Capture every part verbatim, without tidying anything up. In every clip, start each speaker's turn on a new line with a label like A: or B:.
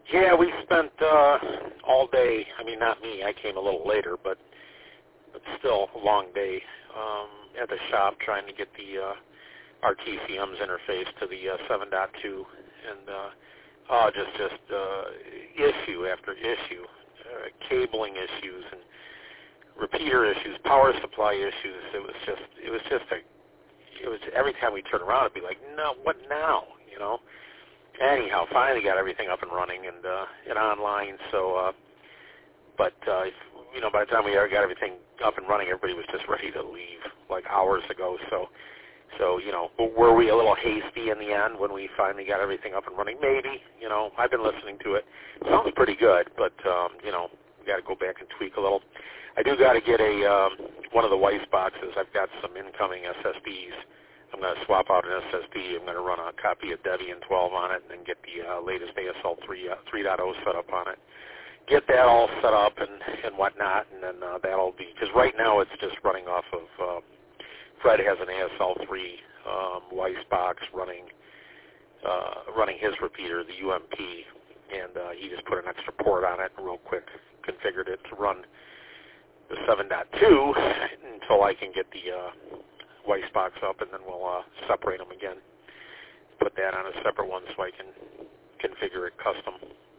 A: Yeah, we spent uh, all day. I mean, not me. I came a little later, but but still a long day um, at the shop trying to get the uh, our T C Ms interface to the uh, seven point two, and uh, oh, just just uh, issue after issue, uh, cabling issues and repeater issues, power supply issues. It was just it was just a it was every time we turn around, it'd be like, no, what now? You know. Anyhow, finally got everything up and running and uh, and online. So, uh, but uh, you know, by the time we got everything up and running, everybody was just ready to leave like hours ago. So, so you know, were we a little hasty in the end when we finally got everything up and running? Maybe. You know, I've been listening to it. It sounds pretty good, but um, you know, we got to go back and tweak a little. I do got to get a um, one of the Weiss boxes. I've got some incoming S S Ds. I'm going to swap out an S S D. I'm going to run a copy of Debian twelve on it and then get the uh, latest A S L three uh, three point oh set up on it. Get that all set up and, and whatnot, and then uh, that'll be, because right now it's just running off of, uh, Fred has an A S L three um, Weiss box running uh, running his repeater, the U M P, and uh, he just put an extra port on it and real quick configured it to run the seven point two until I can get the uh, Weiss box up, and then we'll uh, separate them again. Put that on a separate one so I can configure it custom.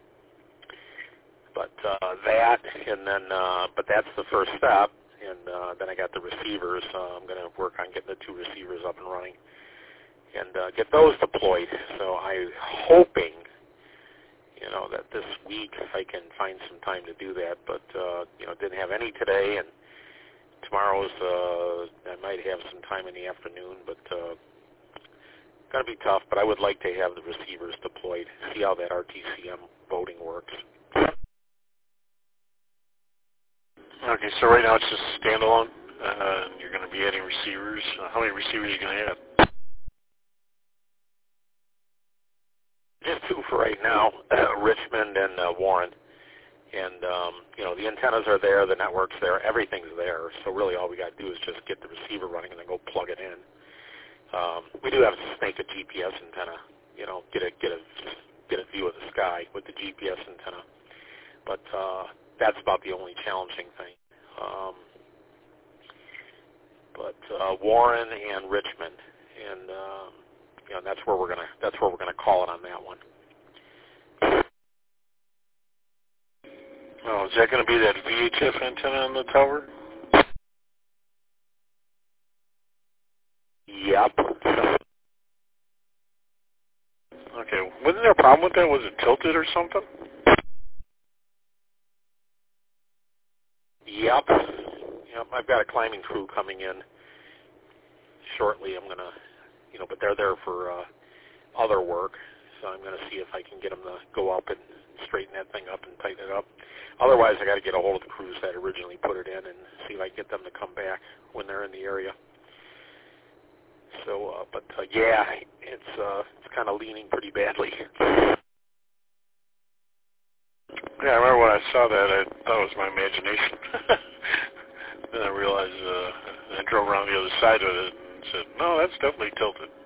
A: But uh, that, and then, uh, but that's the first step, and uh, then I got the receivers. Uh, I'm going to work on getting the two receivers up and running and uh, get those deployed. So I'm hoping, you know, that this week I can find some time to do that, but, uh, you know, didn't have any today, and tomorrow's, uh, I might have some time in the afternoon, but uh, going to be tough. But I would like to have the receivers deployed, see how that R T C M voting works.
B: Okay, so right now it's just standalone. Uh, you're going to be adding receivers. Uh, how many receivers are you going to add?
A: Just two for right now, Richmond and uh, Warren. And, um, you know, the antennas are there, the network's there, everything's there. So really all we got to do is just get the receiver running and then go plug it in. Um, we do have to snake a G P S antenna, you know, get a, get a, get a view of the sky with the G P S antenna. But uh, that's about the only challenging thing. Um, but uh, Warren and Richmond, and um, you know, that's where we're gonna, that's where we're gonna call it on that one.
B: Oh, is that going to be that V H F antenna on the tower?
A: Yep.
B: Okay. Wasn't there a problem with that? Was it tilted or something?
A: Yep. Yep. I've got a climbing crew coming in shortly. I'm gonna, you know, but they're there for uh, other work, so I'm gonna see if I can get them to go up and straighten that thing up and tighten it up. Otherwise, I got to get a hold of the crews that originally put it in and see if I can get them to come back when they're in the area. So, uh, but uh, yeah, it's uh, it's kind of leaning pretty badly.
B: Yeah, I remember when I saw that, I thought it was my imagination. Then I realized, uh, I drove around the other side of it and said, no, that's definitely tilted.